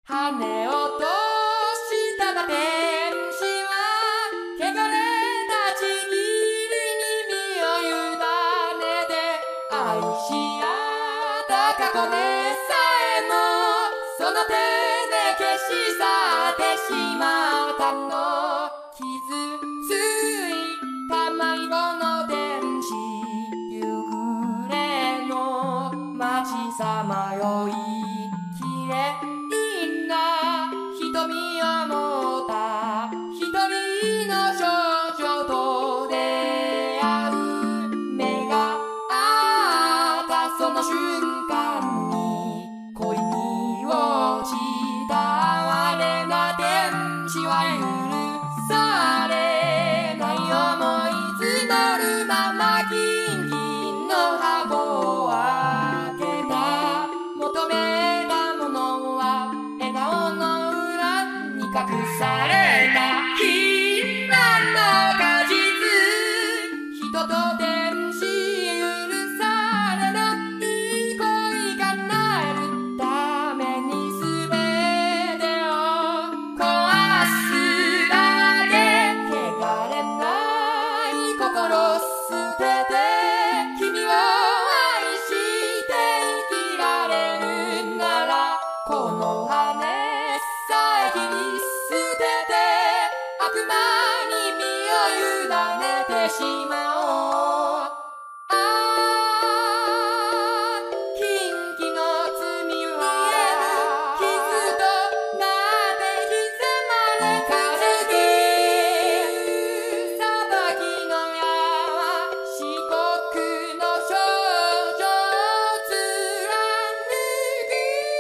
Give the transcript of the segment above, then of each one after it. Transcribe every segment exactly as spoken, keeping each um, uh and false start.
羽落としただ天使は汚れたちぎりに身を委ねて愛し合った過去でさえもその手で消し去ってしまったの傷ついた迷子の天使夕暮れの街さまよいきれいな瞳を持った一人の少女と出会う目が合ったその瞬間に恋に落ちた哀れな天使は許されない想い募るままキンキンの箱を開けた求めたものは笑顔の裏に隠された禁断の果実人と天使許されない恋叶えるために全てを壊すだけ汚れない心捨てて君を愛して生きられるならこの羽さえ切り捨てて悪魔に身を委ねてしまおうああ禁忌の罪は傷となって刻まれ風切裁きの矢は四国の少女を貫く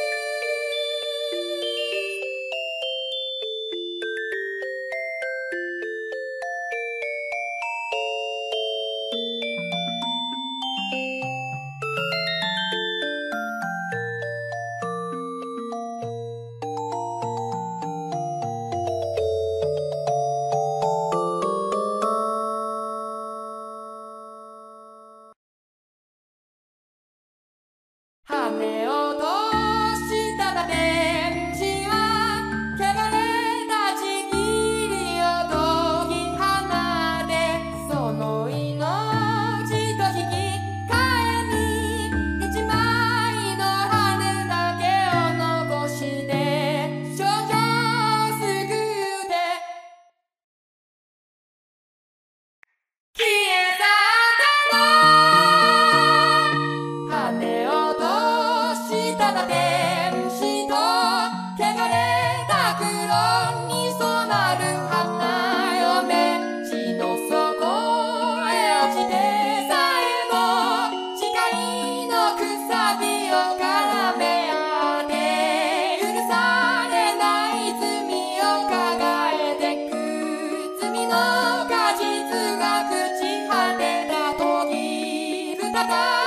羽を落としただ天使は汚れたちぎりを解き放てその命と引き換えに一枚の羽だけを残して少女を救って消え去ったの羽を落としただ天使と汚れた黒に染まる花嫁地の底へ落ちてさえも誓いのくさびを絡め合って許されない罪を抱えてく罪の果実が朽ち果てた時再び